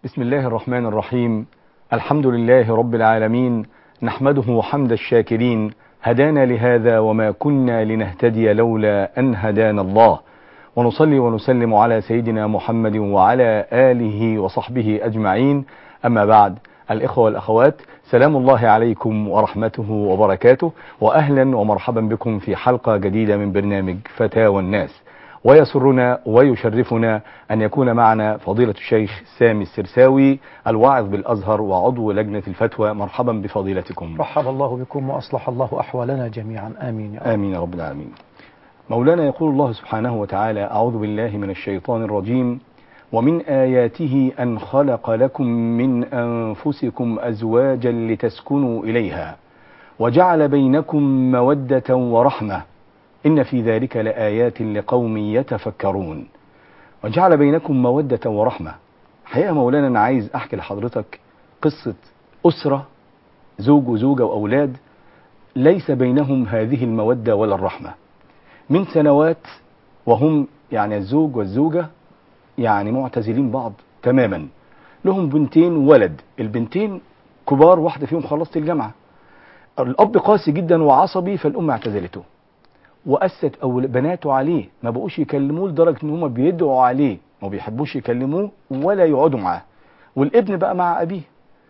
بسم الله الرحمن الرحيم. الحمد لله رب العالمين، نحمده حمد الشاكرين، هدانا لهذا وما كنا لنهتدي لولا أن هدانا الله، ونصلي ونسلم على سيدنا محمد وعلى آله وصحبه أجمعين. أما بعد، الإخوة والأخوات، سلام الله عليكم ورحمته وبركاته، وأهلا ومرحبا بكم في حلقة جديدة من برنامج فتاوى الناس. ويسرنا ويشرفنا أن يكون معنا فضيلة الشيخ سامي السرساوي، الواعظ بالأزهر وعضو لجنة الفتوى. مرحبا بفضيلتكم. رحب الله بكم وأصلح الله أحوالنا جميعا، آمين يا رب. آمين يا رب العالمين. مولانا يقول الله سبحانه وتعالى: أعوذ بالله من الشيطان الرجيم: ومن آياته أن خلق لكم من أنفسكم أزواجا لتسكنوا إليها وجعل بينكم مودة ورحمة إن في ذلك لآيات لقوم يتفكرون. وجعل بينكم مودة ورحمة. حقيقة مولانا أنا عايز أحكي لحضرتك قصة أسرة، زوج وزوجة وأولاد، ليس بينهم هذه المودة ولا الرحمة من سنوات، وهم يعني الزوج والزوجة يعني معتزلين بعض تماما. لهم بنتين وولد، البنتين كبار، واحدة فيهم خلصت الجامعة. الأب قاسي جدا وعصبي، فالأم اعتزلته وأست أو بناته عليه، ما بقوش يكلموه لدرجة إن هم بيدعوا عليه، ما بيحبوش يكلموه ولا يقعدوا معاه. والابن بقى مع أبيه،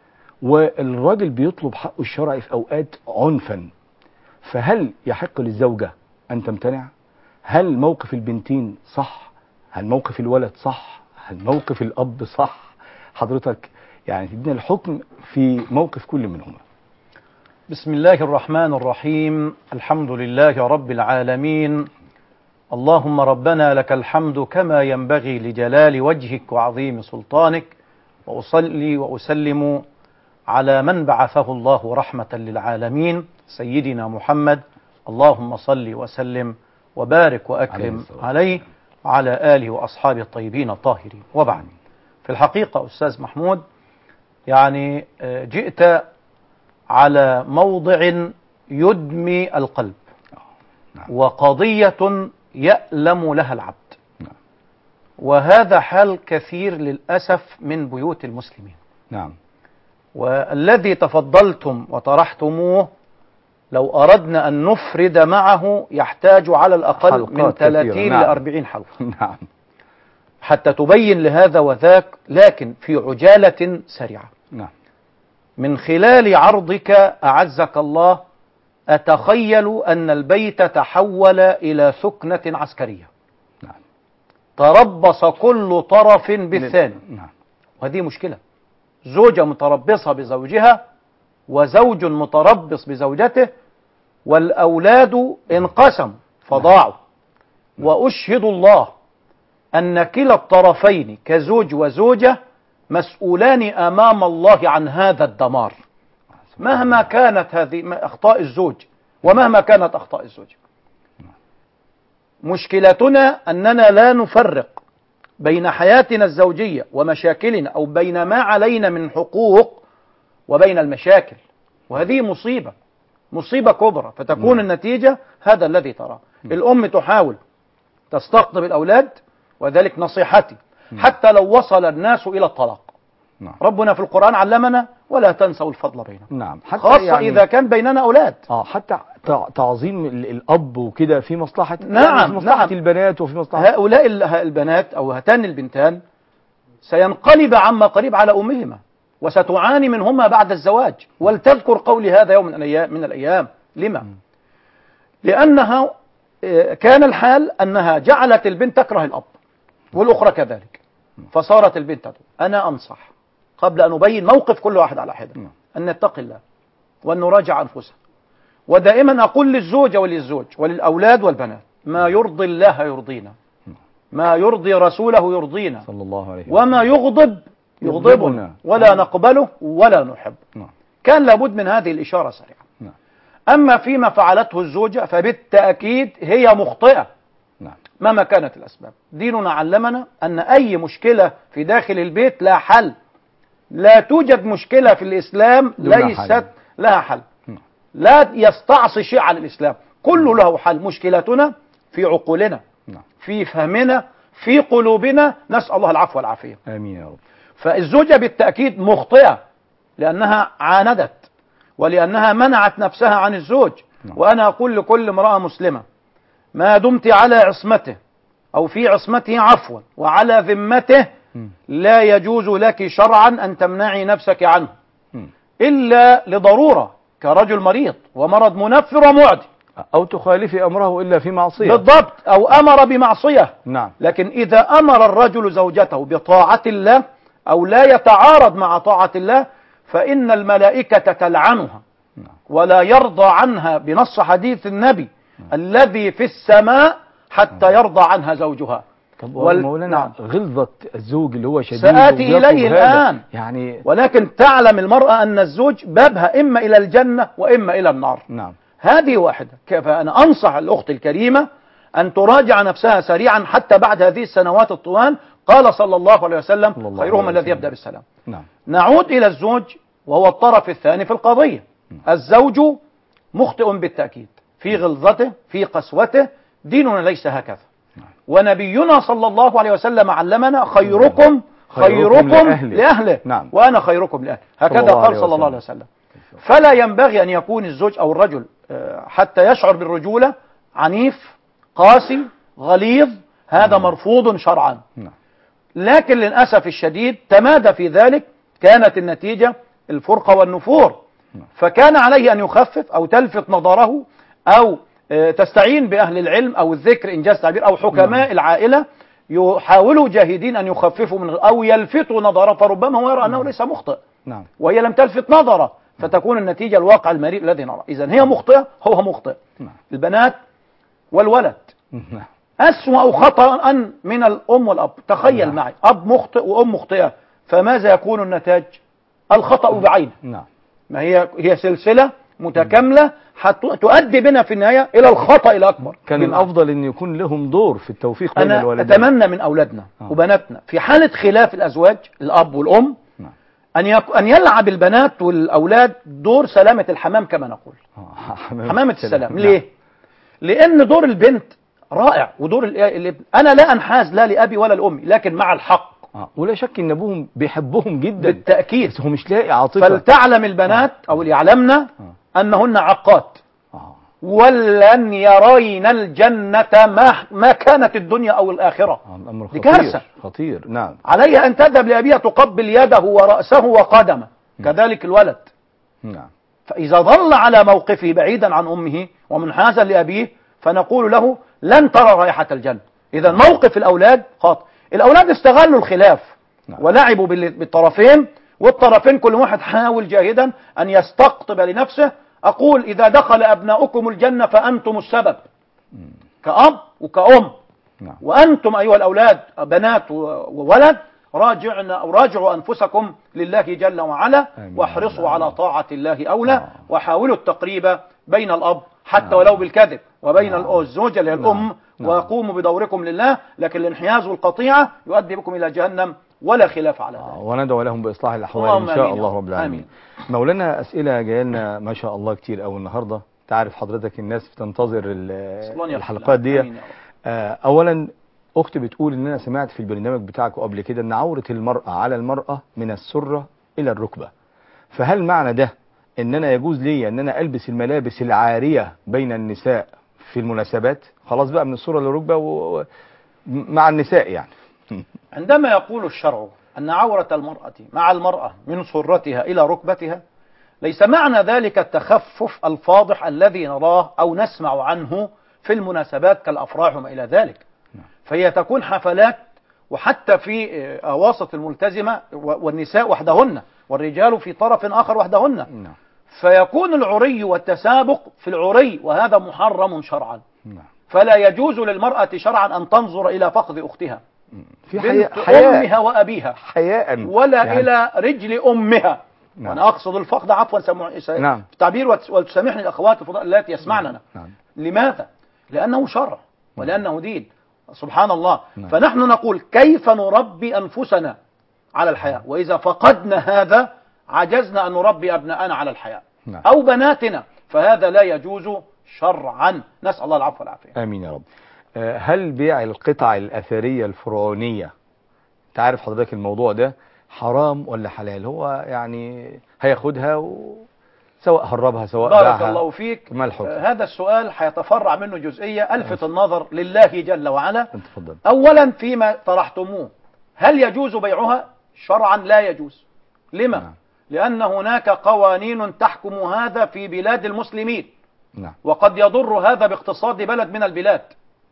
والراجل بيطلب حقه الشرعي في أوقات عنفا. فهل يحق للزوجة أن تمتنع؟ هل موقف البنتين صح؟ هل موقف الولد صح؟ هل موقف الأب صح؟ حضرتك يعني تدينا الحكم في موقف كل منهما. بسم الله الرحمن الرحيم. الحمد لله رب العالمين. اللهم ربنا لك الحمد كما ينبغي لجلال وجهك وعظيم سلطانك، وأصلي وأسلم على من بعثه الله رحمة للعالمين سيدنا محمد. اللهم صل وسلم وبارك وأكرم عليه وعلى آله وأصحابه الطيبين الطاهرين، وبعد. في الحقيقة أستاذ محمود، يعني جئت على موضع يدمي القلب، وقضية يألم لها العبد، وهذا حال كثير للأسف من بيوت المسلمين. نعم. والذي تفضلتم وطرحتموه لو أردنا أن نفرد معه يحتاج على الأقل من 30 ل 40 حلقة. نعم. حتى تبين لهذا وذاك، لكن في عجالة سريعة. نعم. من خلال عرضك أعزك الله، أتخيل أن البيت تحول إلى سكنة عسكرية. نعم. تربص كل طرف بالثاني. نعم. وهذه مشكلة. زوجة متربصة بزوجها، وزوج متربص بزوجته، والأولاد انقسموا فضاعوا. وأشهد الله أن كلا الطرفين كزوج وزوجة مسؤولان أمام الله عن هذا الدمار، مهما كانت هذه أخطاء الزوج ومهما كانت أخطاء الزوج. مشكلتنا أننا لا نفرق بين حياتنا الزوجية ومشاكلنا، أو بين ما علينا من حقوق وبين المشاكل، وهذه مصيبة كبرى. فتكون النتيجة هذا الذي تراه. الأم تحاول تستقطب الأولاد، وذلك نصيحتي، حتى لو وصل الناس إلى الطلاق. ربنا في القرآن علمنا: ولا تنسوا الفضل بينكم. نعم. حتى خاصة يعني إذا كان بيننا أولاد. حتى تعظيم الأب وكده في مصلحة. نعم. يعني في مصلحة البنات، وفي مصلحة هؤلاء البنات أو هاتان البنتان سينقلب عما قريب على أمهما، وستعاني منهما بعد الزواج. ولتذكر قولي هذا يوم من الأيام. لما؟ لأنها كان الحال أنها جعلت البنت تكره الأب، والأخرى كذلك. فصارت البنت تقول: أنا أنصح قبل أن أبين موقف كل واحد على حدة أن نتقي الله وأن نراجع أنفسنا. ودائما أقول للزوجة وللزوج وللأولاد والبنات: ما يرضي الله يرضينا، ما يرضي رسوله يرضينا، صلى الله عليه وسلم، وما يغضب يغضبنا، ولا نقبله ولا نحب. كان لابد من هذه الإشارة سريعة. أما فيما فعلته الزوجة فبالتأكيد هي مخطئة مهما كانت الأسباب. ديننا علمنا أن أي مشكلة في داخل البيت لا حل. لا توجد مشكلة في الإسلام ليست لها حل. لا يستعصي شيء على الإسلام، كله له حل. مشكلتنا في عقولنا، في فهمنا، في قلوبنا. نسأل الله العفو والعافية. آمين يا رب. فالزوجة بالتأكيد مخطئة لأنها عاندت ولأنها منعت نفسها عن الزوج. وأنا أقول لكل امرأة مسلمة ما دمت على عصمته أو في عصمته عفوا وعلى ذمته لا يجوز لك شرعا أن تمنعي نفسك عنه إلا لضرورة كرجل مريض ومرض منفر ومعدي، أو تخالفي أمره إلا في معصية. بالضبط، أو أمر بمعصية. نعم. لكن إذا أمر الرجل زوجته بطاعة الله أو لا يتعارض مع طاعة الله فإن الملائكة تلعنها ولا يرضى عنها بنص حديث النبي الذي في السماء حتى يرضى عنها زوجها. طب مولانا غلظة الزوج اللي هو شديد سآتي إليه الآن يعني، ولكن تعلم المرأة أن الزوج بابها إما إلى الجنة وإما إلى النار. نعم. هذه واحدة. كيف أنا أنصح الأخت الكريمة أن تراجع نفسها سريعا حتى بعد هذه السنوات الطوال. قال صلى الله عليه وسلم خيرهم الذي يبدأ بالسلام. نعم. نعود إلى الزوج وهو الطرف الثاني في القضية. الزوج مخطئ بالتأكيد في غلظته في قسوته، ديننا ليس هكذا. ونبينا صلى الله عليه وسلم علمنا خيركم لأهله نعم. وأنا خيركم لأهله، هكذا قال صلى الله عليه وسلم. فلا ينبغي أن يكون الزوج أو الرجل حتى يشعر بالرجولة عنيف قاسي غليظ، هذا مرفوض شرعا. لكن للأسف الشديد تمادى في ذلك، كانت النتيجة الفرقة والنفور. فكان عليه أن يخفف أو تلفت نظره أو تستعين بأهل العلم أو الذكر إنجاز تعبير أو حكماء العائلة يحاولوا جاهدين أن يخففوا من أو يلفتوا نظره، فربما هو يرى أنه ليس مخطئ وهي لم تلفت نظره، فتكون النتيجة الواقع المريء الذي نرى. إذن هي مخطئة هو مخطئ. البنات والولد أسوأ خطأ من الأم والأب. تخيل معي أب مخطئ وأم مخطئة، فماذا يكون النتاج؟ الخطأ بعينه. ما هي سلسلة متكاملة تؤدي بنا في النهاية إلى الخطأ الأكبر. كان الأفضل أن يكون لهم دور في التوفيق بين الوالدين. أنا أتمنى من أولادنا وبناتنا في حالة خلاف الأزواج الأب والأم أن يلعب البنات والأولاد دور سلامة الحمام كما نقول، حمامة السلام. ليه؟ لأن دور البنت رائع ودور الابن. أنا لا أنحاز لا لأبي ولا لأمي، لكن مع الحق. ولا شك ان ابوهم بيحبهم جدا بالتأكيد، بس هو مش لاقي عاطفة. فلتعلم البنات او ليعلمن انهن عقات ولن يرين الجنة ما كانت الدنيا او الاخرة. الامر دي كارثة خطير. نعم. عليها ان تذهب لابيها تقبل يده ورأسه وقدمه. كذلك الولد. نعم. فاذا ظل على موقفه بعيدا عن امه ومنحازا لابيه فنقول له لن ترى رائحة الجنة. اذا موقف الاولاد خاطئ. الأولاد استغلوا الخلاف ولعبوا بالطرفين، والطرفين كل واحد حاول جاهدا أن يستقطب لنفسه. أقول إذا دخل أبناؤكم الجنة فأنتم السبب كأب وكأم. وأنتم أيها الأولاد بنات وولد راجعوا أنفسكم لله جل وعلا واحرصوا على طاعة الله أولى، وحاولوا التقريب بين الأب حتى ولو بالكذب وبين الزوجة اللي هي الأم، وقوموا بدوركم لله. لكن الانحياز والقطيعة يؤدي بكم إلى جهنم ولا خلاف على ذلك. وندعو لهم بإصلاح الأحوال إن شاء الله رب العالمين. مولانا أسئلة جايه لنا ما شاء الله كتير أوي النهاردة. تعرف حضرتك الناس بتنتظر الحلقات دي. أولا أختي بتقول إن أنا سمعت في البرنامج بتاعك قبل كده إن عورة المرأة على المرأة من السرة إلى الركبة، فهل معنى ده إن أنا يجوز لي إن أنا ألبس الملابس العارية بين النساء في المناسبات؟ خلاص بقى من السرة للركبة مع النساء يعني. عندما يقول الشرع أن عورة المرأة مع المرأة من سرتها إلى ركبتها ليس معنى ذلك التخفف الفاضح الذي نراه أو نسمع عنه في المناسبات كالأفراح وما إلى ذلك. فهي تكون حفلات، وحتى في أواسط الملتزمة والنساء وحدهن والرجال في طرف آخر وحدهن، فيكون العري والتسابق في العري، وهذا محرم شرعا. فلا يجوز للمرأة شرعا أن تنظر إلى فخذ أختها في بنت أمها وأبيها حياء ولا يعني إلى رجل أمها. وأنا أقصد الفخذ عفوا تعبير وتسامحني الأخوات التي يسمعننا. لماذا؟ لأنه شرع ولأنه دين سبحان الله. فنحن نقول كيف نربي أنفسنا على الحياء، وإذا فقدنا هذا عجزنا أن نربي أبناءنا على الحياء أو بناتنا، فهذا لا يجوز شرعا. نسأل الله العفو والعافية. آمين يا رب. هل بيع القطع الأثرية الفرعونية، تعرف حضرتك الموضوع ده، حرام ولا حلال؟ هو يعني هياخدها سواء هربها سواء بارك باعها، الله فيك. ما الحكم؟ هذا السؤال هيتفرع منه جزئية ألفت النظر لله جل وعلا. اتفضل. أولا فيما طرحتموه، هل يجوز بيعها؟ شرعا لا يجوز. لما؟ نعم. لأن هناك قوانين تحكم هذا في بلاد المسلمين، نعم. وقد يضر هذا باقتصاد بلد من البلاد،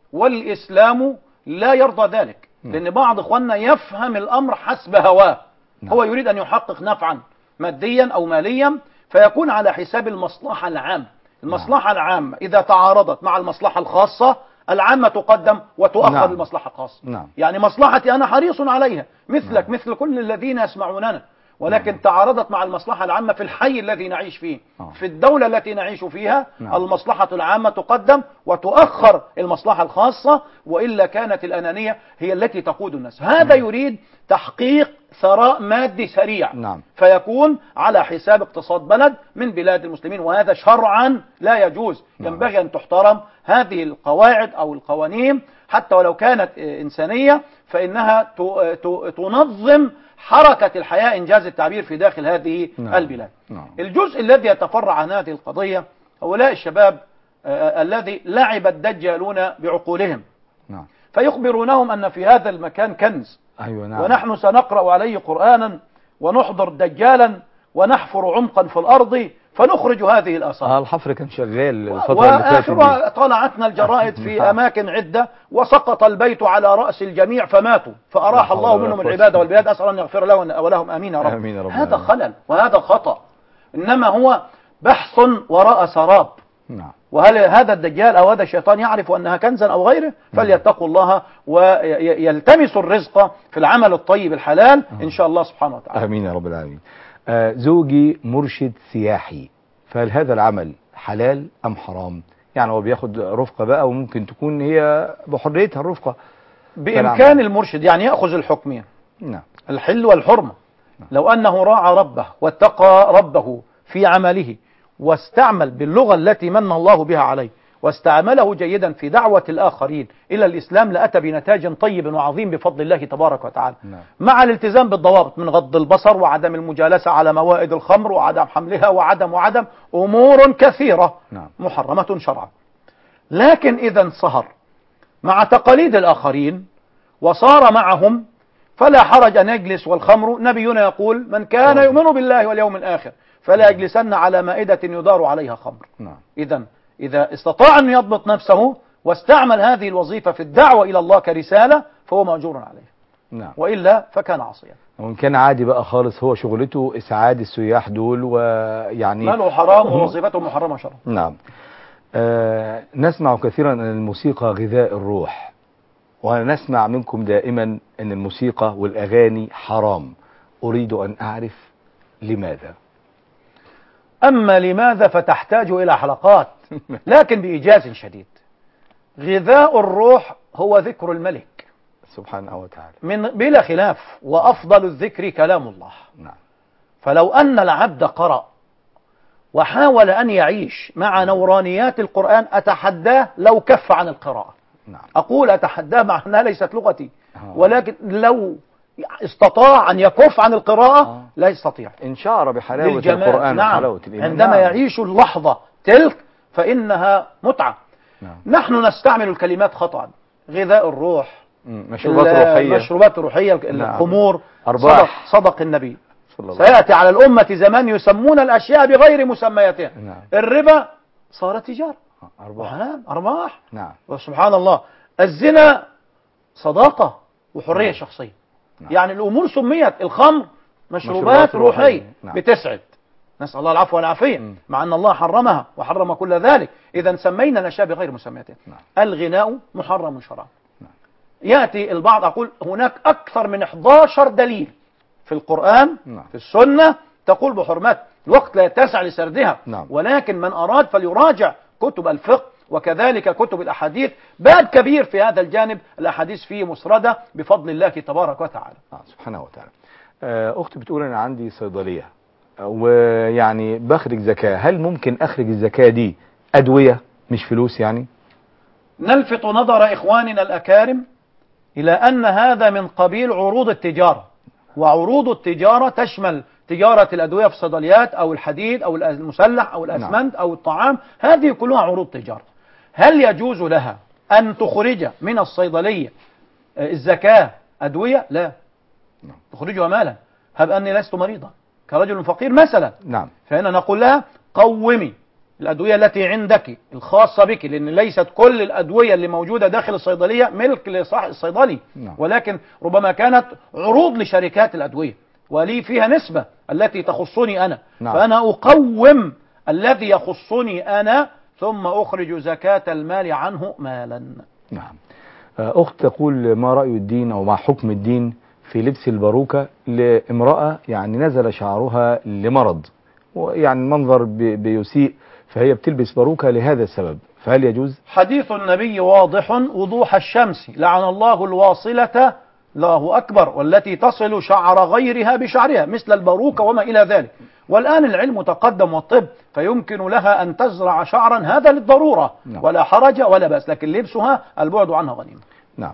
والإسلام لا يرضى ذلك. لأن بعض إخواننا يفهم الأمر حسب هواه. هو يريد أن يحقق نفعا ماديا أو ماليا، فيكون على حساب المصلحة العامة. المصلحة العامة إذا تعارضت مع المصلحة الخاصة، العامة تقدم وتؤخر المصلحة الخاصة. يعني مصلحتي أنا حريص عليها مثلك مثل كل الذين يسمعوننا، ولكن تعارضت مع المصلحة العامة في الحي الذي نعيش فيه، في الدولة التي نعيش فيها. المصلحة العامة تقدم وتؤخر المصلحة الخاصة، وإلا كانت الأنانية هي التي تقود الناس. هذا يريد تحقيق ثراء مادي سريع، فيكون على حساب اقتصاد بلد من بلاد المسلمين، وهذا شرعا لا يجوز. ينبغي أن تحترم هذه القواعد أو القوانين، حتى ولو كانت إنسانية، فإنها تنظم حركة الحياة إنجاز التعبير في داخل هذه البلاد. الجزء الذي يتفرع عن هذه القضية هؤلاء الشباب الذي لعب الدجالون بعقولهم، فيخبرونهم أن في هذا المكان كنز، ونحن سنقرأ عليه قرآنا ونحضر دجالا ونحفر عمقا في الأرض فنخرج هذه الآثار. الحفر كان شغال الفترة اللي فاتت دي. طلعتنا الجرائد في أماكن عدة، وسقط البيت على رأس الجميع فماتوا، فأراح الله منهم العبادة والبلاد. أسأل أن يغفر له ولهم آمين يا رب. هذا خلل وهذا خطأ، إنما هو بحث وراء سراب. وهل هذا الدجال أو هذا الشيطان يعرف أنها كنزا أو غيره؟ فليتقوا الله ويلتمسوا الرزق في العمل الطيب الحلال إن شاء الله سبحانه وتعالى. آمين يا رب العالمين. زوجي مرشد سياحي، فهل هذا العمل حلال أم حرام؟ يعني هو بياخد رفقة بقى، وممكن تكون هي بحريتها الرفقة. بإمكان المرشد يعني يأخذ الحكمين، الحل والحرمة. لو أنه راعى ربه واتقى ربه في عمله، واستعمل باللغة التي من الله بها عليه، واستعمله جيدا في دعوة الآخرين إلى الإسلام، لأتى بنتاج طيب وعظيم بفضل الله تبارك وتعالى، مع الالتزام بالضوابط من غض البصر وعدم المجالسة على موائد الخمر وعدم حملها وعدم أمور كثيرة محرمة شرعا. لكن إذا انصهر مع تقاليد الآخرين وصار معهم، فلا حرج أن يجلس. والخمر نبينا يقول: من كان يؤمن بالله واليوم الآخر فلا يجلسن على مائدة يدار عليها خمر. إذا استطاع أن يضبط نفسه واستعمل هذه الوظيفة في الدعوة إلى الله كرسالة، فهو مأجور عليه. وإلا فكان عصيا. وإن كان عادي بقى خالص، هو شغلته إسعاد السياح دول، ويعني ماله حرام ووظيفته محرمة شرعا. نسمع كثيرا أن الموسيقى غذاء الروح، ونسمع منكم دائما أن الموسيقى والأغاني حرام. أريد أن أعرف لماذا؟ أما لماذا فتحتاج إلى حلقات، لكن بإيجاز شديد. غذاء الروح هو ذكر الملك سبحانه وتعالى بلا خلاف، وأفضل الذكر كلام الله. فلو أن العبد قرأ وحاول أن يعيش مع نورانيات القرآن، أتحداه لو كف عن القراءة. أقول أتحداه مع أنها ليست لغتي، ولكن لو استطاع أن يكف عن القراءة لا يستطيع. إن شعر بحلاوة القرآن وحلاوة الإيمان. عندما يعيش اللحظة تلك فإنها متعة. نحن نستعمل الكلمات خطأ. غذاء الروح، مشروبات روحية، الخمور، صدق النبي. سيأتي على الأمة زمان يسمون الأشياء بغير مسمياتها. الربا صار تجارة، أرباح. وسبحان الله، الزنا صداقة وحرية شخصية. يعني الأمور سميت. الخمر مشروبات روحية بتسعد، نسأل الله العفو والعافية، مع أن الله حرمها وحرم كل ذلك. إذا سمينا الأشياء بغير مسمياتها. الغناء محرم شرعا. يأتي البعض أقول هناك أكثر من 11 دليل في القرآن في السنة تقول بحرمات، الوقت لا يتسع لسردها. ولكن من أراد فليراجع كتب الفقه وكذلك كتب الأحاديث. باب كبير في هذا الجانب، الأحاديث فيه مسردة بفضل الله تبارك وتعالى. سبحانه وتعالى. أختي بتقول أنا عندي صيدلية ويعني بخرج زكاة، هل ممكن أخرج الزكاة دي أدوية مش فلوس يعني؟ نلفت نظر إخواننا الأكارم إلى أن هذا من قبيل عروض التجارة. وعروض التجارة تشمل تجارة الأدوية في الصيدليات أو الحديد أو المسلح أو الأسمنت أو الطعام، هذه كلها عروض تجارة. هل يجوز لها أن تخرج من الصيدلية الزكاة أدوية؟ لا، تخرجها مالا. هب أني لست مريضا كرجل فقير مثلا، نعم، فهنا نقول لها قومي الأدوية التي عندك الخاصة بك، لأن ليست كل الأدوية اللي موجودة داخل الصيدلية ملك لصاحب الصيدلي، ولكن ربما كانت عروض لشركات الأدوية ولي فيها نسبة التي تخصني أنا، فأنا أقوم الذي يخصني أنا ثم أخرج زكاة المال عنه مالا. نعم. أخت تقول: ما رأي الدين أو ما حكم الدين في لبس الباروكة لامرأة يعني نزل شعرها لمرض، ويعني المنظر بيسيء، فهي بتلبس باروكة لهذا السبب، فهل يجوز؟ حديث النبي واضح وضوح الشمس: لعن الله الواصلة، الله أكبر، والتي تصل شعر غيرها بشعرها مثل الباروكة وما إلى ذلك. والآن العلم تقدم والطب، فيمكن لها أن تزرع شعرا، هذا للضرورة، ولا حرج ولا بأس، لكن لبسها البعد عنها غنيمة. نعم.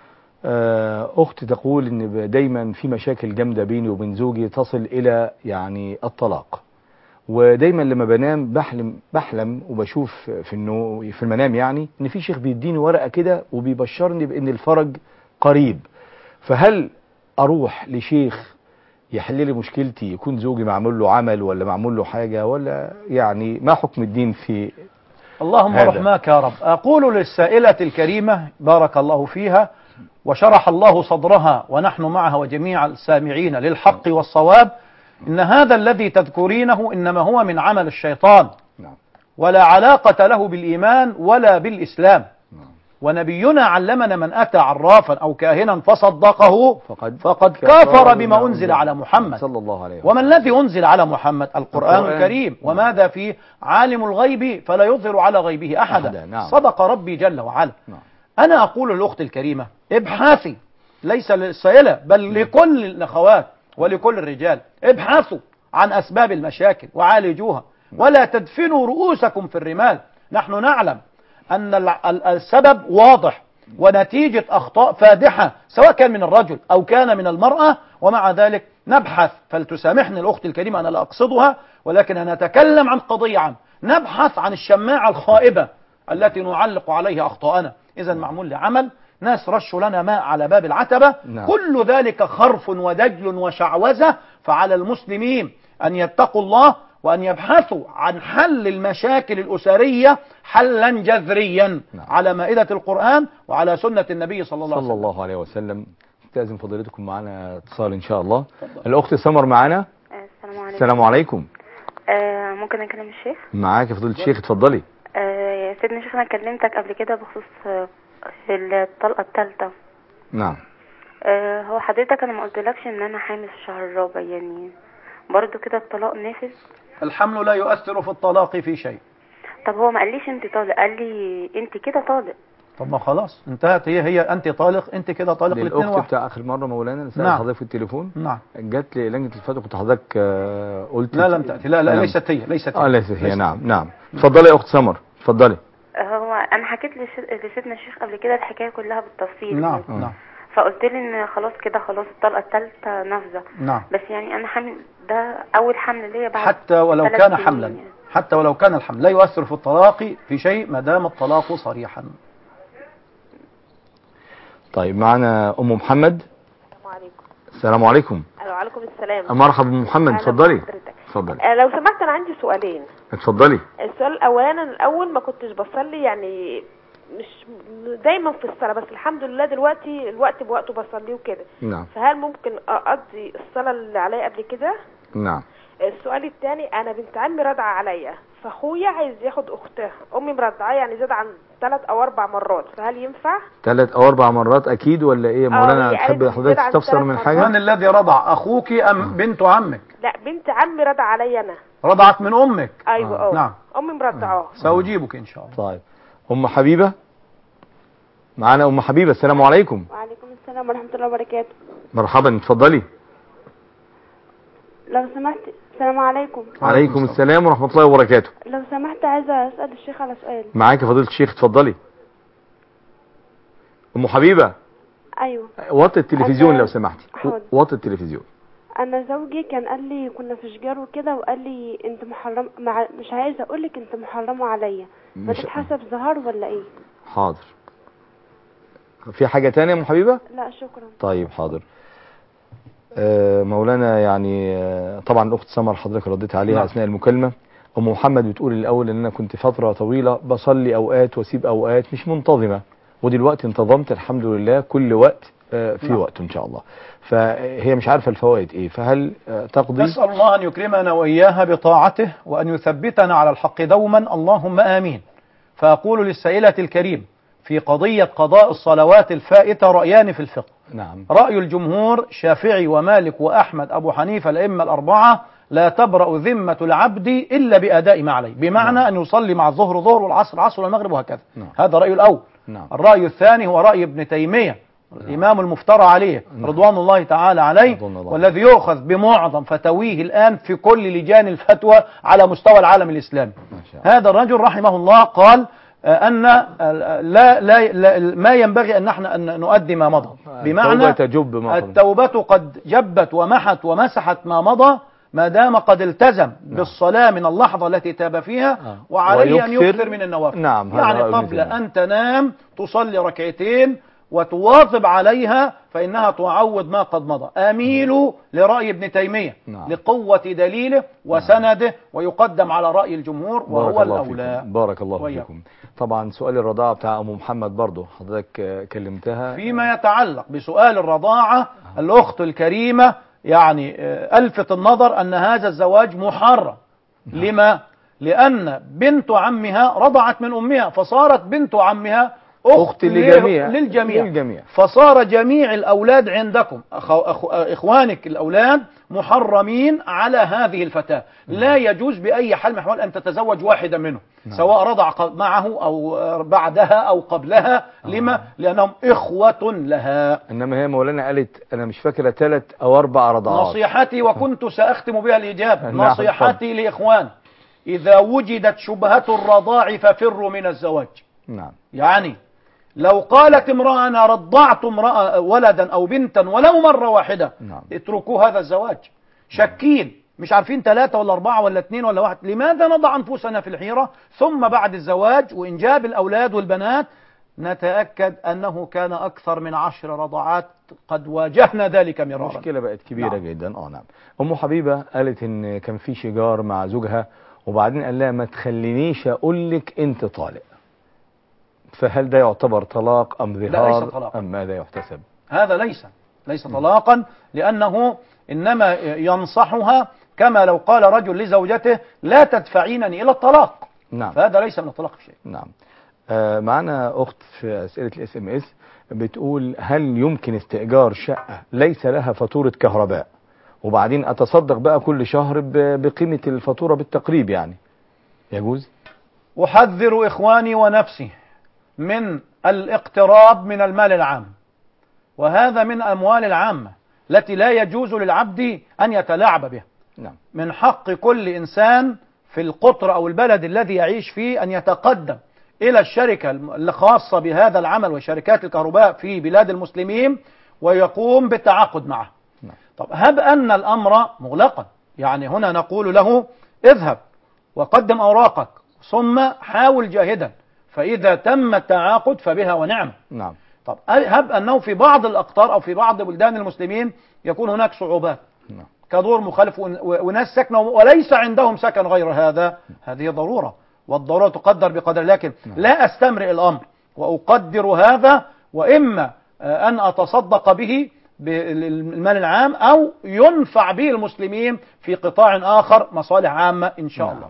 أخت تقول إن دايما في مشاكل جامدة بيني وبين زوجي تصل إلى يعني الطلاق، ودايما لما بنام بحلم وبشوف في المنام يعني إن في شيخ بيديني ورقة كده وبيبشرني بإن الفرج قريب، فهل أروح لشيخ يحل لي مشكلتي، يكون زوجي معمول له عمل ولا معمول له حاجة، ولا يعني ما حكم الدين في اللهم رحماك يا رب. أقول للسائلة الكريمة بارك الله فيها وشرح الله صدرها ونحن معها وجميع السامعين للحق والصواب، إن هذا الذي تذكرينه إنما هو من عمل الشيطان، ولا علاقة له بالإيمان ولا بالإسلام. ونبينا علمنا: من أتى عرافا أو كاهنا فصدقه فقد كفر بما أنزل على محمد صلى الله عليه وسلم. وما الذي أنزل على محمد؟ القرآن الكريم. وماذا فيه؟ عالم الغيب فلا يظهر على غيبه أحدا. صدق ربي جل وعلا. أنا أقول للأخت الكريمة: ابحثي، ليس للسائلة بل لكل الأخوات ولكل الرجال، ابحثوا عن أسباب المشاكل وعالجوها، ولا تدفنوا رؤوسكم في الرمال. نحن نعلم أن السبب واضح ونتيجة أخطاء فادحة سواء كان من الرجل أو كان من المرأة، ومع ذلك نبحث. فلتسامحني الأخت الكريمة، أنا لا أقصدها، ولكن أنا أتكلم عن قضية نبحث عن الشماعة الخائبة التي نعلق عليها أخطاءنا. إذا معمول لعمل، ناس رشوا لنا ماء على باب العتبة، كل ذلك خرف ودجل وشعوذة. فعلى المسلمين أن يتقوا الله وأن يبحثوا عن حل المشاكل الأسرية حلا جذريا على مائدة القرآن وعلى سنة النبي صلى الله عليه وسلم. استاذن فضيلتكم معنا اتصال إن شاء الله. الأخت سمر معنا. السلام عليكم. ممكن أكلم الشيخ؟ معاك فضيلة الشيخ، اتفضلي. يا سيدنا الشيخ، أنا كلمتك قبل كده بخصوص الطلقة الثالثة. نعم. هو حضرتك أنا ما قلتلكش إن أنا حامل في الشهر الرابع، يعني برضو كده الطلاق نافذ؟ الحمل لا يؤثر في الطلاق في شيء. طب هو ما قاليش انت طالق، قال لي انت كده طالق. طب ما خلاص انتهت، هي انت طالق، انت كده طالق. الاخت بتاع اخر مره مولانا اللي سالت حضرتك في التليفون، جت لي لجنه الفتوى، كنت حضرتك قلت لا لم تاتي. لا ليست هي. ليست هي. نعم. اتفضلي يا اخت سمر، اتفضلي. هو انا حكيت لسيدنا الشيخ قبل كده الحكايه كلها بالتفصيل. نعم. فقلت لي ان خلاص كده خلاص الطلقه الثالثه نافذه. بس يعني انا حامل، ده اول حمل ليا بعد حتى ولو كان حملا يعني. حتى ولو كان الحمل لا يؤثر في الطلاق في شيء ما دام الطلاق صريحا. طيب معنا ام محمد. السلام عليكم. السلام عليكم. وعليكم السلام. مرحبا ام محمد، اتفضلي. لو سمحت انا عندي سؤالين. اتفضلي. السؤال الاولاني، الاول ما كنتش بصلي، يعني مش دايما في الصلاه، بس الحمد لله دلوقتي الوقت بوقته بصلي وكده. نعم. فهل ممكن اقضي الصلاه اللي عليا قبل كده؟ نعم. السؤال الثاني، انا بنت عمي راضعه عليا، فاخويا عايز ياخد اختها، امي مرضعاه يعني زاد عن 3 أو 4 مرات، فهل ينفع؟ 3 أو 4 مرات اكيد ولا ايه مولانا؟ تحب حضرتك تستفسر من حاجه؟ من الذي رضع، اخوك ام بنت عمك؟ لا بنت عمي راضعه عليا انا. رضعت من امك؟ ايوه. نعم. امي مرضعاه. ساجيبك ان شاء الله. طيب ام حبيبه معانا. ام حبيبه السلام عليكم. وعليكم السلام ورحمه الله وبركاته. مرحبا، اتفضلي. لو سمحت. السلام عليكم. وعليكم السلام ورحمه الله وبركاته. لو سمحت عايزه اسال الشيخ على سؤال. معاك يا فضيله الشيخ، اتفضلي. ام حبيبه. ايوه. وطي التلفزيون لو سمحتي. وطي التلفزيون. انا زوجي كان قال لي كنا في شجار وكده، وقال لي انت محرم مش عايزه اقول لك انت محرمه عليا، ما تتحسب ظهر ولا ايه؟ حاضر. في حاجة تانية يا ام حبيبة؟ لا شكرا. طيب حاضر. مولانا يعني طبعا الاخت سمر حضرتك رديت عليها اثناء المكالمة. ام محمد بتقول الاول ان انا كنت فترة طويلة بصلي اوقات واسيب اوقات مش منتظمة، ودلوقتي انتظمت الحمد لله كل وقت في وقت ان شاء الله. فهي مش عارفة الفوائد ايه، فهل تقضي؟ نسأل الله ان يكرمنا واياها بطاعته وان يثبتنا على الحق دوما، اللهم امين. فاقول للسائلة الكريم في قضية قضاء الصلوات الفائتة رأيان في الفقه. نعم. رأي الجمهور شافعي ومالك وأحمد أبو حنيفة الأئمة الأربعة لا تبرأ ذمة العبد إلا بأداء ما عليه، بمعنى أن يصلي مع الظهر ظهر والعصر عصر والمغرب وهكذا. هذا الرأي الأول. الرأي الثاني هو رأي ابن تيمية الإمام المفترى عليه رضوان الله تعالى عليه، والذي يؤخذ بمعظم فتاويه الآن في كل لجان الفتوى على مستوى العالم الإسلامي. هذا الرجل رحمه الله قال أن ما ينبغي أن نحن أن نؤدي ما مضى، بمعنى التوبة قد جبت ومحت ومسحت ما مضى ما دام قد التزم بالصلاة من اللحظة التي تاب فيها، وعليه أن يكثر من النوافل. يعني قبل أن تنام تصلي ركعتين وتواظب عليها فإنها تعوض ما قد مضى. أميل لرأي ابن تيمية لقوة دليله وسنده، ويقدم على رأي الجمهور وهو الأولى. بارك الله فيكم. طبعا سؤال الرضاعة بتاع أم محمد برضو حضرتك كلمتها. فيما يتعلق بسؤال الرضاعة الأخت الكريمة يعني ألفت النظر أن هذا الزواج محرم. لما؟ لأن بنت عمها رضعت من أمها فصارت بنت عمها أخت للجميع. فصار جميع الأولاد عندكم إخوانك الأولاد محرمين على هذه الفتاة. لا يجوز بأي حال من الأحوال أن تتزوج واحدة منهم، سواء رضع معه أو بعدها أو قبلها. لما؟ لأنهم إخوة لها. إنما هي مولانا قالت أنا مش فاكرة 3 أو 4 رضعات. نصيحتي وكنت سأختم بها الإجابة. نصيحتي لإخوان إذا وجدت شبهة الرضاع ففروا من الزواج. يعني لو قالت امرأة أنا رضعت ولدا أو بنتا ولو مرة واحدة اتركوا هذا الزواج. شكين مش عارفين 3 ولا 4 ولا 2 ولا 1، لماذا نضع أنفسنا في الحيرة؟ ثم بعد الزواج وإنجاب الأولاد والبنات نتأكد أنه كان أكثر من 10 رضعات، قد واجهنا ذلك مرارا. المشكلة بقت كبيرة جدا. نعم. أم حبيبة قالت إن كان في شجار مع زوجها وبعدين قال لها ما تخلينيش أقول لك أنت طالق، فهل ده يعتبر طلاق أم ظهار أم ماذا يحتسب؟ هذا ليس طلاقا، لأنه إنما ينصحها كما لو قال رجل لزوجته لا تدفعينني إلى الطلاق. فهذا ليس من الطلاق شيء. معنا أخت في أسئلة الSMS بتقول هل يمكن استئجار شقة ليس لها فاتورة كهرباء وبعدين أتصدق بقى كل شهر بقيمة الفاتورة بالتقريب، يعني يجوز؟ أحذر إخواني ونفسي من الاقتراب من المال العام، وهذا من أموال العامة التي لا يجوز للعبد أن يتلاعب بها. من حق كل إنسان في القطر أو البلد الذي يعيش فيه أن يتقدم إلى الشركة الخاصة بهذا العمل وشركات الكهرباء في بلاد المسلمين ويقوم بالتعاقد معه. طب هب أن الأمر مغلقا، يعني هنا نقول له اذهب وقدم أوراقك ثم حاول جاهدا، فإذا تم التعاقد فبها ونعم. طب هب أنه في بعض الأقطار أو في بعض بلدان المسلمين يكون هناك صعوبات كدور مخالف وناس سكنوا وليس عندهم سكن غير هذا، هذه ضرورة والضرورة تقدر بقدر، لكن لا أستمرئ الأمر وأقدر هذا، وإما أن أتصدق به بالمال العام أو ينفع به المسلمين في قطاع آخر مصالح عامة إن شاء الله.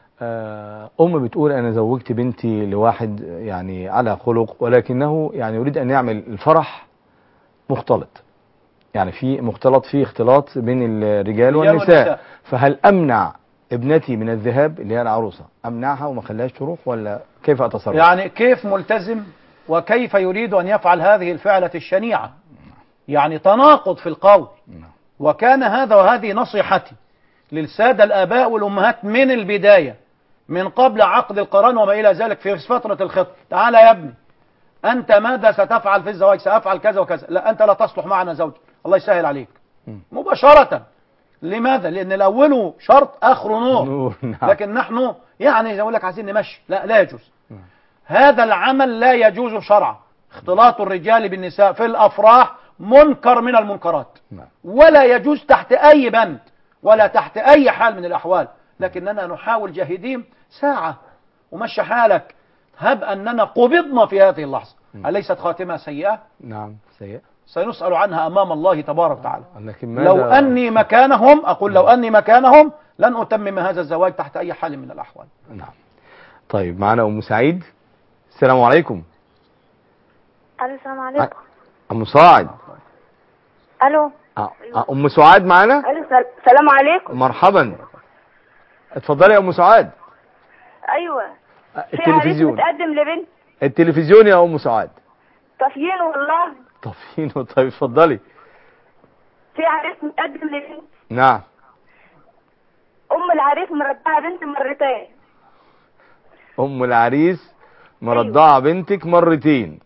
أم بتقول أنا زوجت بنتي لواحد يعني على خلق، ولكنه يعني يريد أن يعمل الفرح مختلط، يعني في مختلط فيه اختلاط بين الرجال والنساء، فهل أمنع ابنتي من الذهاب اللي هي العروسة، أمنعها وما خليهاش تروح ولا كيف أتصرف؟ يعني كيف ملتزم وكيف يريد أن يفعل هذه الفعلة الشنيعة؟ يعني تناقض في القول. وكان هذا وهذه نصيحتي للسادة الآباء والأمهات من البداية من قبل عقد القران وما إلى ذلك في فترة الخطبة. تعال يا ابني أنت ماذا ستفعل في الزواج؟ سأفعل كذا وكذا. لا أنت لا تصلح معنا زوج، الله يسهل عليك، مباشرة. لماذا؟ لأن الأول شرط آخره نور. نعم. لكن نحن يعني زي أقول لك عايزين نمشي، لا يجوز. هذا العمل لا يجوز شرعا. اختلاط الرجال بالنساء في الأفراح منكر من المنكرات، ولا يجوز تحت أي بند ولا تحت أي حال من الأحوال. لكننا نحاول جاهدين ساعة ومشي حالك. هب أننا قبضنا في هذه اللحظة، أليست خاتمة سيئة؟ نعم سيئة، سنسأل عنها أمام الله تبارك وتعالى. لكن لو أني مكانهم، أقول لو أني مكانهم لن أتمم هذا الزواج تحت أي حال من الأحوال. نعم. طيب معنا أم سعيد. السلام عليكم. السلام عليكم. أم سعاد. الو. أم سعاد معنا. السلام عليكم. مرحبا، اتفضلي يا أم سعاد. ايوه. التلفزيون متقدم لبنت. التلفزيون يا أم سعاد. طافيين والله. طافيين. طيب اتفضلي. في عريس متقدم لبنت. نعم. ام العريس مرضعه بنت مرتين. أم العريس مرضعه بنتك مرتين.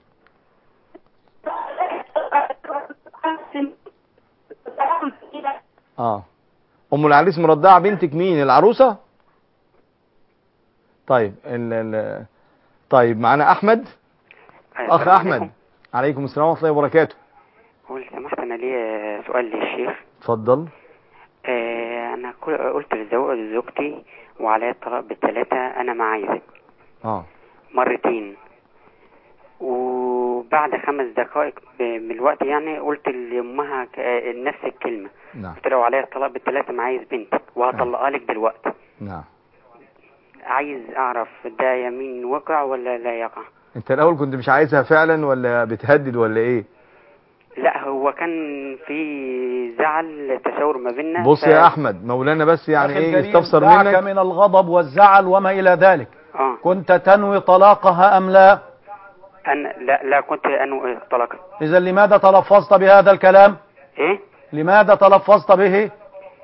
أم العريس مرضعه بنتك مين؟ العروسة؟ طيب طيب معنا أحمد. أخ أحمد. عليكم السلام ورحمة الله وبركاته. قول سمحت، أنا ليا سؤال للشيخ. اتفضل. أنا قلت لزوجتي وعليا الطلاق بالثلاثة، أنا ما عايزك مرتين، وبعد 5 دقائق من الوقت يعني قلت لأمها نفس الكلمة. نعم. قلت له عليا الطلاق بالثلاثة، ما عايز بنتك وهطلقها لك دلوقتي. نعم. عايز أعرف ده يمين وقع ولا لا يقع؟ أنت الأول كنت مش عايزها فعلا ولا بتهدد ولا إيه؟ لا، هو كان في زعل تشاور ما بيننا. بص يا أحمد، مولانا بس يعني إيه يستفسر منك. دعك من الغضب والزعل وما إلى ذلك. كنت تنوي طلاقها أم لا؟ لا كنت أنوي طلاقها. إذا لماذا تلفظت بهذا الكلام؟ إيه؟ لماذا تلفظت به؟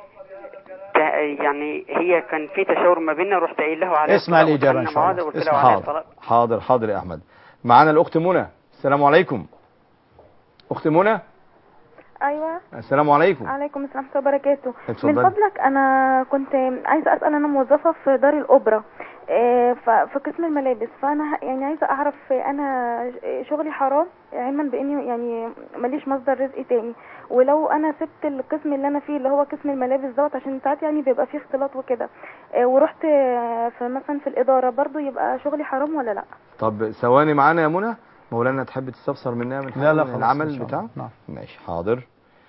يعني هي كان في تشاور ما بيننا، رحت قايل له على اسمع الإجابة إن شاء الله. حاضر يا أحمد. معانا الأخت منى. السلام عليكم. أخت منى. ايوه. السلام عليكم. عليكم السلام ورحمه الله وبركاته. اتفضل. من فضلك انا كنت عايزه اسال، انا موظفه في دار الاوبرا في قسم الملابس، فانا يعني عايزه اعرف انا شغلي حرام علما باني يعني ماليش مصدر رزق تاني، ولو انا سبت القسم اللي انا فيه اللي هو قسم الملابس دوت عشان ساعات يعني بيبقى فيه اختلاط وكده، ورحت مثلا في الاداره برضو، يبقى شغلي حرام ولا لا؟ طب ثواني معانا يا منى. مولانا تحب تستفسر منها من لا العمل بتاعه؟ نعم. ماشي حاضر.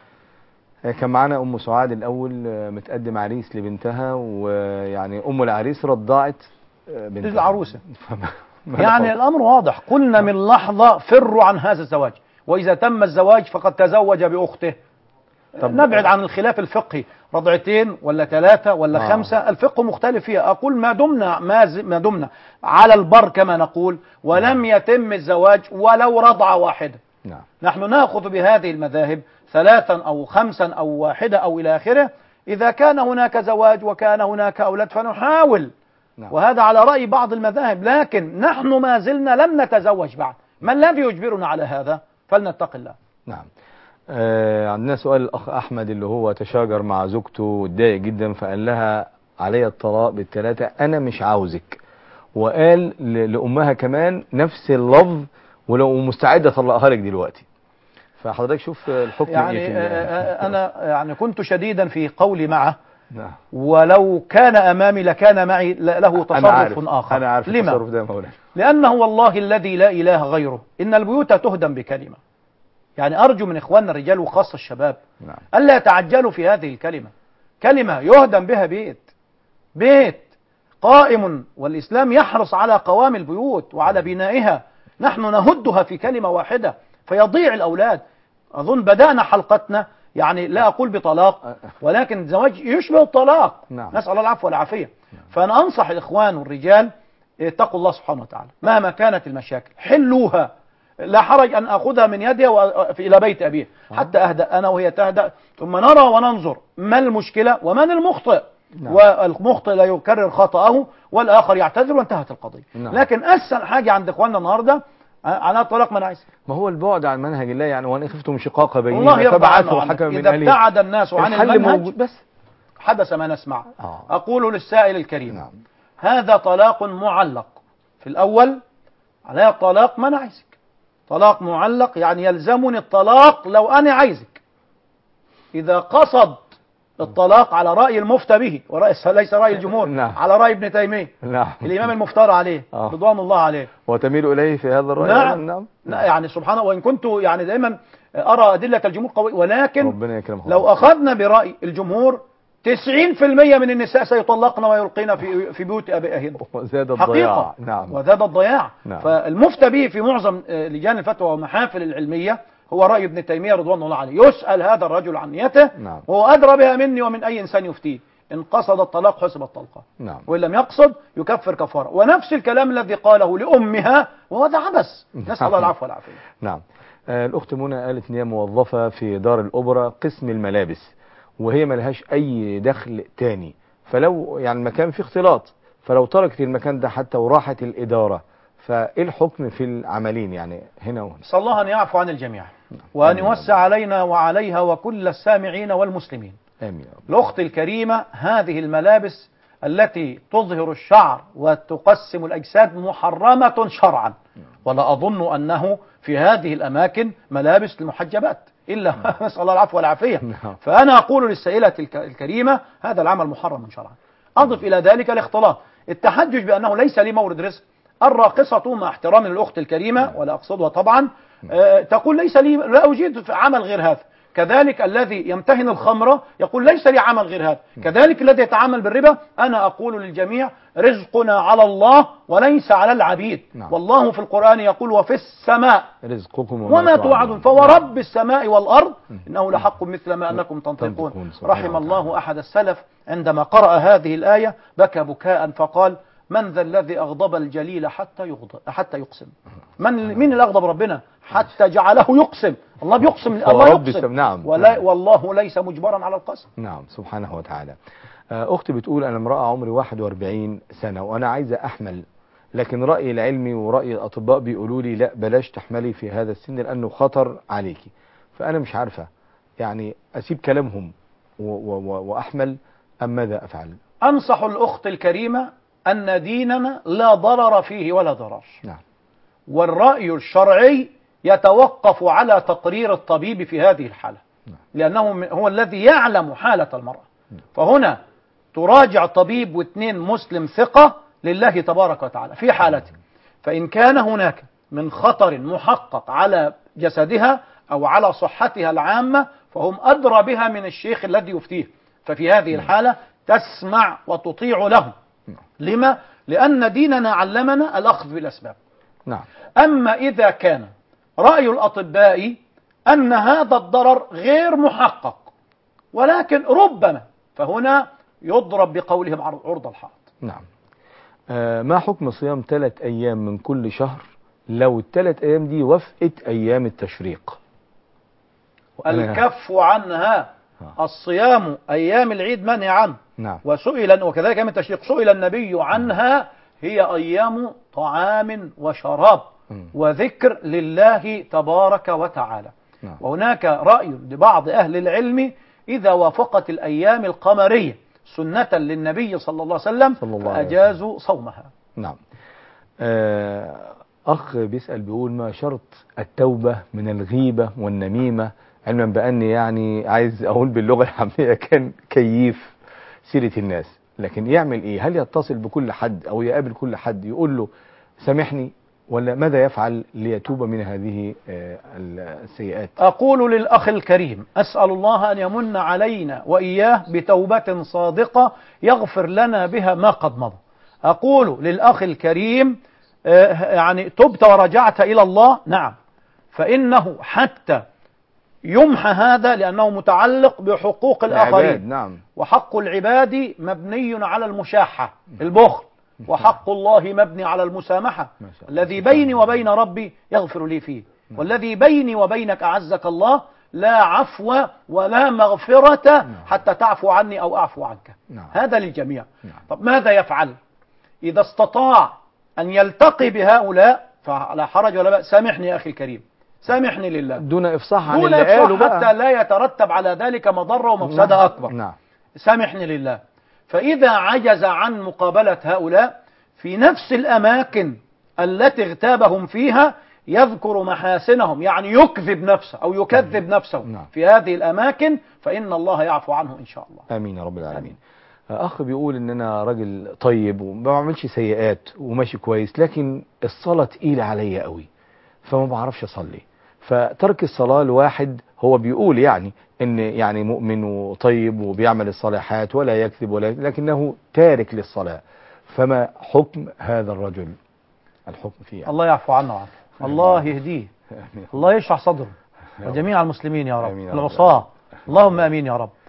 كان معانا أم سعاد الأول متقدم عريس لبنتها، ويعني أم العريس رضعت بنتها العروسة. يعني الأمر واضح. قلنا من لحظة فروا عن هذا الزواج، وإذا تم الزواج فقد تزوج بأخته. نبعد عن الخلاف الفقهي، رضعتين ولا 3 ولا 5، الفقه مختلف فيها. أقول ما دمنا على البر كما نقول، ولم يتم الزواج ولو رضعة واحدة. نحن نأخذ بهذه المذاهب 3 أو 5 أو 1 أو إلى آخره. إذا كان هناك زواج وكان هناك أولاد فنحاول، وهذا على رأي بعض المذاهب، لكن نحن ما زلنا لم نتزوج بعد. ما الذي يجبرنا على هذا؟ فلنتق الله. نعم. عندنا سؤال الأخ أحمد اللي هو تشاجر مع زوجته واتضايق جدا، فقال لها علي الطلاق بالثلاثة، أنا مش عاوزك، وقال لأمها كمان نفس اللفظ، ولو مستعدة أطلقها لك دلوقتي. فحضرتك شوف الحكم يعني إيه أنا يعني كنت شديدا في قولي معه. نعم. ولو كان أمامي لكان معي له تصرف آخر. أنا عارف التصرف ده مولانا. لأنه والله الذي لا إله غيره إن البيوت تهدم بكلمة. يعني أرجو من إخواننا الرجال وخاصة الشباب ألا يتعجلوا في هذه الكلمة. كلمة يهدم بها بيت قائم، والإسلام يحرص على قوام البيوت وعلى بنائها. نحن نهدها في كلمة واحدة فيضيع الأولاد. أظن بدأنا حلقتنا يعني لا أقول بطلاق، ولكن زواج يشبه الطلاق. نسأل الله العفو والعافية. فأنا أنصح الإخوان والرجال اتقوا الله سبحانه وتعالى مهما كانت المشاكل، حلوها. لا حرج أن أخذها من يدها إلى بيت أبيه حتى أهدأ أنا وهي تهدأ، ثم نرى وننظر ما المشكلة ومن المخطئ. والمخطئ لا يكرر خطأه والآخر يعتذر وانتهت القضية. لكن أسهل حاجة عند إخواننا النهاردة على طلاق من عايز. ما هو البعد عن منهج الله يعني، وان خفتم شقاق الله بينهما فبعثوا عنه. حكما من إذا اهله. ابتعد الناس عن المنهج بس حدث ما نسمع. أقول للسائل الكريم نعم. هذا طلاق معلق. في الأول على طلاق من عايزك، طلاق معلق يعني يلزمني الطلاق لو أنا عايزك. إذا قصد الطلاق على رأي المفتى به وليس رأي الجمهور، نعم. على رأي ابن تيمية، نعم. الإمام المفترى عليه رضوان الله عليه، وتميل إليه في هذا الرأي. نعم. نعم. يعني سبحانه، وإن كنت يعني دائما أرى أدلة الجمهور قوي، ولكن لو أخذنا برأي الجمهور 90% من النساء سيطلقن ويلقين في بيوت أبائهن. وزاد الضياع. نعم. وزاد الضياع. نعم. فالمفتى به في معظم لجان الفتوى ومحافل العلمية هو رأي ابن تيمية رضوان الله عليه. يسأل هذا الرجل عن نيته. نعم. وهو أدرى بها مني ومن أي إنسان يفتيه. إن قصد الطلاق حسب الطلقة. نعم. وإن لم يقصد يكفر كفارة. ونفس الكلام الذي قاله لأمها وهذا عبث. نسأل الله العفو والعافية. نعم. الأخت منى قالت إن هي موظفة في دار الأوبرا قسم الملابس، وهي ملهاش أي دخل تاني، فلو يعني المكان فيه اختلاط، فلو تركت المكان ده حتى وراحت الإدارة، فإيه الحكم في العملين يعني هنا وهنا؟ صلى الله أن يعفو عن الجميع وأن يوسع علينا وعليها وكل السامعين والمسلمين. آمين. الأخت الكريمة، هذه الملابس التي تظهر الشعر وتقسم الأجساد محرمة شرعا، ولا أظن أنه في هذه الأماكن ملابس للمحجبات إلا نسأل الله العفو والعافية. فأنا أقول للسائلة الكريمة هذا العمل محرم شرعا. أضف إلى ذلك الاختلاط، التحجج بأنه ليس لي مورد رزق. الراقصة مع احترامي للأخت الكريمة ولا أقصدها طبعا تقول ليس لي، لا أجيد عمل غير هذا. كذلك الذي يمتهن الخمرة يقول ليس لي عمل غير هذا. كذلك الذي يتعامل بالربا. أنا أقول للجميع رزقنا على الله وليس على العبيد. والله في القرآن يقول وفي السماء رزقكم وما توعدون فورب السماء والأرض إنه لحق مثل ما أنكم تنطقون. رحم الله أحد السلف عندما قرأ هذه الآية بكى بكاء فقال من ذا الذي أغضب الجليل حتى يقسم. من اللي أغضب ربنا حتى جعله يقسم؟ الله بيقسم، الله يقسم. نعم. والله ليس مجبرا على القسم. نعم سبحانه وتعالى. أختي بتقول أنا امرأة عمري 41 سنة وأنا عايزة أحمل، لكن رأيي العلمي ورأي الأطباء بيقولوا لي لا بلاش تحملي في هذا السن لأنه خطر عليكي، فأنا مش عارفة يعني أسيب كلامهم وأحمل أم ماذا أفعل؟ أنصح الأخت الكريمة أن ديننا لا ضرر فيه ولا ضرر. نعم. والرأي الشرعي يتوقف على تقرير الطبيب في هذه الحالة. نعم. لأنه هو الذي يعلم حالة المرأة. نعم. فهنا تراجع طبيب واثنين مسلم ثقة لله تبارك وتعالى في حالته. فإن كان هناك من خطر محقق على جسدها أو على صحتها العامة فهم أدرى بها من الشيخ الذي يفتيه. ففي هذه الحالة تسمع وتطيع له. لما؟ لأن ديننا علمنا الأخذ بالأسباب. نعم. أما إذا كان رأي الأطباء أن هذا الضرر غير محقق ولكن ربما، فهنا يضرب بقولهم عرض الحائط. نعم. ما حكم صيام 3 أيام من كل شهر لو ال3 أيام دي وفقت أيام التشريق؟ الكف عنها. الصيام أيام العيد منهي عنه. نعم. وكذلك أيام التشريق سئل النبي عنها هي أيام طعام وشراب وذكر لله تبارك وتعالى. نعم. وهناك رأي لبعض أهل العلم إذا وافقت الأيام القمرية سنة للنبي صلى الله عليه وسلم فأجازوا صومها. نعم. أخ بيسأل بيقول ما شرط التوبة من الغيبة والنميمة، علما بأني يعني عايز أقول باللغة العامية كان كيف سيرة الناس، لكن يعمل إيه؟ هل يتصل بكل حد أو يقابل كل حد يقول له سامحني، ولا ماذا يفعل ليتوب من هذه السيئات؟ أقول للأخ الكريم أسأل الله أن يمن علينا وإياه بتوبة صادقة يغفر لنا بها ما قد مضى. أقول للأخ الكريم يعني تبت ورجعت إلى الله، نعم، فإنه حتى يمحى هذا لأنه متعلق بحقوق الآخرين. نعم. وحق العباد مبني على المشاحة البخل، وحق الله مبني على المسامحة. الذي بيني وبين ربي يغفر لي فيه، والذي بيني وبينك أعزك الله لا عفو ولا مغفرة حتى تعفو عني أو أعفو عنك. هذا للجميع. طب ماذا يفعل؟ إذا استطاع أن يلتقي بهؤلاء فلا حرج ولا بأس. سامحني يا أخي الكريم، سامحني لله، دون إفصاح عن دون اللي قاله إفصاح بقى، حتى لا يترتب على ذلك مضرة ومفسدة أكبر. نعم. سامحني لله. فإذا عجز عن مقابلة هؤلاء في نفس الأماكن التي اغتابهم فيها يذكر محاسنهم، يعني يكذب نفسه أو يكذب نفسه في هذه الأماكن، فإن الله يعفو عنه إن شاء الله. آمين يا رب العالمين. أخ بيقول إن أنا راجل طيب وما بعملش سيئات وماشي كويس، لكن الصلاة تقيلة عليا قوي فما بعرفش أصلي. فترك الصلاة الواحد هو بيقول يعني إن يعني مؤمن وطيب وبيعمل الصالحات ولا يكذب لكنه تارك للصلاة، فما حكم هذا الرجل؟ الحكم فيه يعني. الله يعفو عنه وعنه، الله يهديه، الله يشرح صدره وجميع المسلمين يا رب العصاة، اللهم آمين يا رب.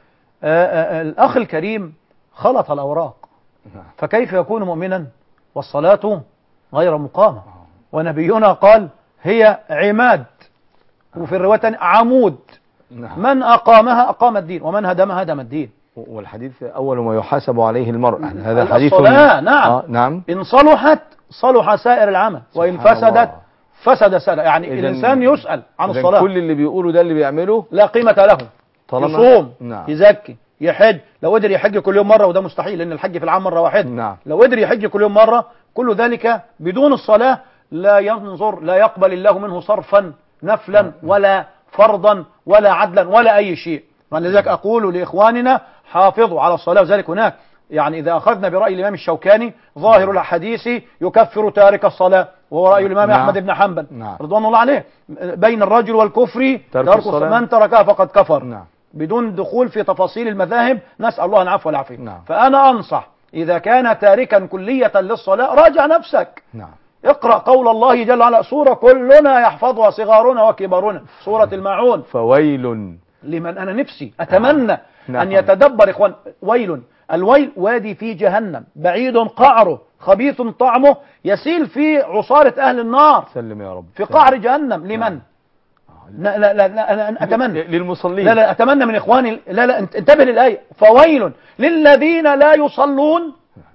الأخ الكريم خلط الأوراق، فكيف يكون مؤمنا والصلاة غير مقامة؟ ونبينا قال هي عماد، وفي الرواية عمود، من أقامها أقام الدين ومن هدمها هدم الدين. والحديث أول ما يحاسب عليه المرء، هذا حديث الصلاة. نعم. نعم. إن صلحت صلح سائر العمل، وإن فسدت فسد سائر. يعني الإنسان يسأل عن الصلاة، كل اللي بيقوله ده اللي بيعمله لا قيمة له. يصوم، يزكي، يحج، لو قدر يحج كل يوم مرة، وده مستحيل لأن الحج في العام مرة واحدة. لو قدر يحج كل يوم مرة، كل ذلك بدون الصلاة لا ينظر، لا يقبل الله منه صرفا نفلا ولا فرضا ولا عدلا ولا أي شيء. ولذلك أقول لإخواننا حافظوا على الصلاة. وذلك هناك يعني إذا أخذنا برأي الإمام الشوكاني ظاهر الحديث يكفر تارك الصلاة، وهو رأي الإمام أحمد بن حنبل رضوان الله عليه، بين الرجل والكفر ترك من تركها فقد كفر، بدون دخول في تفاصيل المذاهب، نسأل الله العفو والعافية. فأنا أنصح إذا كان تاركا كلية للصلاة راجع نفسك. اقرأ قول الله جل وعلا، سورة كلنا يحفظها صغارنا وكبارنا، سورة الماعون. فويل لمن أنا نفسي أتمنى أن يتدبر إخوان. ويل، الويل وادي في جهنم بعيد قعره خبيث طعمه يسيل في عصارة أهل النار. سلم يا رب. في قعر جهنم. لمن؟ لا لا لا أنا أتمنى للمصلين. لا لا أتمنى من إخواني، لا لا انتبه للآية، فويل للذين لا يصلون.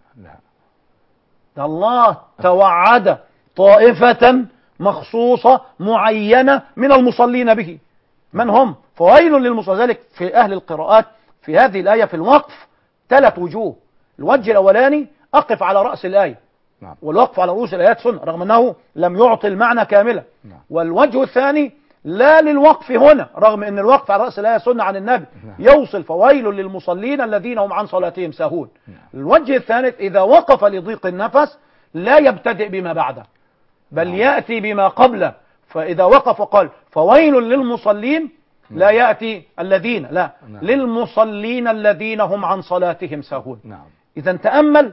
الله توعد طائفة مخصوصة معينة من المصلين به، من هم؟ فويل للمصلين. ذلك في أهل القراءات في هذه الآية في الوقف 3 وجوه. الوجه الأولاني أقف على رأس الآية، والوقف على رؤوس الآيات سنة رغم أنه لم يعطي المعنى كاملا. والوجه الثاني لا للوقف هنا رغم أن الوقف على رأس الآية سنة عن النبي، يوصل فويل للمصلين الذين هم عن صلاتهم ساهون. الوجه الثالث إذا وقف لضيق النفس لا يبتدئ بما بعده بل يأتي بما قبله. فإذا وقف وقال فويل للمصلين لا يأتي الذين، لا للمصلين الذين هم عن صلاتهم ساهون. إذا تأمل،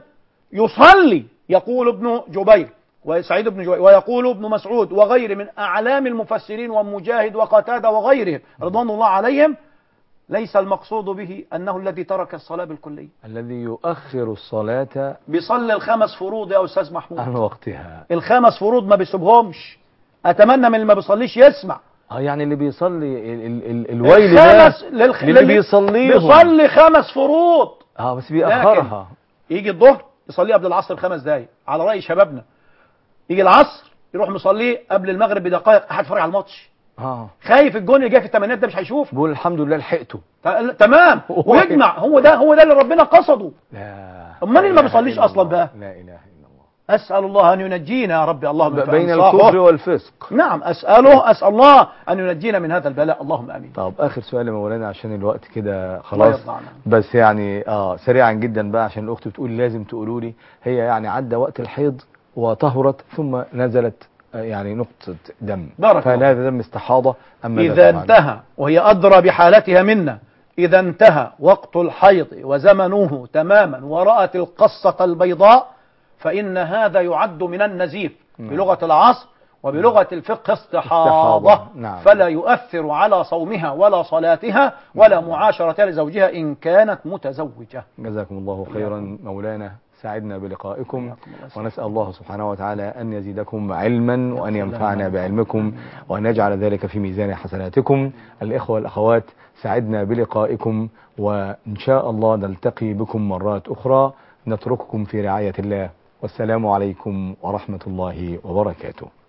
يصلي يقول ابن جبير وسعيد بن جبير ويقول ابن مسعود وغيره من أعلام المفسرين ومجاهد وقتادة وغيرهم رضوان الله عليهم، ليس المقصود به أنه الذي ترك الصلاة بالكلية، الذي يؤخر الصلاة بيصلي ال5 فروض يا أستاذ محمود عن وقتها. ال5 فروض ما بيسيبهمش. أتمنى من اللي ما بيصليش يسمع. يعني اللي بيصلي الويل ده اللي بيصلي 5 فروض بس بيأخرها. يجي الظهر يصلي قبل العصر ب5 دقايق على رأي شبابنا، يجي العصر يروح مصليه قبل المغرب بدقائق، قاعد يتفرج على الماتش خايف الجون اللي جاي في الثمانينات ده مش هيشوف، بقول الحمد لله لحقته تمام ويجمع. هو ده اللي ربنا قصده. امال اللي ما بيصليش اصلا بقى؟ لا اله الا الله. اسال الله ان ينجينا يا ربي، اللهم بين الكفر والفسق. نعم اسال الله ان ينجينا من هذا البلاء، اللهم امين. طب اخر سؤال يا مولانا عشان الوقت كده خلاص، بس يعني سريعا جدا بقى عشان الاخت بتقول لازم تقولوا لي، هي يعني عدى وقت الحيض وطهرت ثم نزلت يعني نقطة دم، فهذا دم استحاضة إذا انتهى، وهي أدرى بحالتها منا، إذا انتهى وقت الحيض وزمنه تماما ورأت القصة البيضاء فإن هذا يعد من النزيف بلغة العصر، وبلغة الفقه استحاضة. فلا يؤثر على صومها ولا صلاتها ولا معاشرتها لزوجها إن كانت متزوجة. جزاكم الله خيرا مولانا، سعدنا بلقائكم، ونسأل الله سبحانه وتعالى أن يزيدكم علما وأن ينفعنا بعلمكم وأن يجعل ذلك في ميزان حسناتكم. الإخوة والأخوات سعدنا بلقائكم، وإن شاء الله نلتقي بكم مرات أخرى. نترككم في رعاية الله، والسلام عليكم ورحمة الله وبركاته.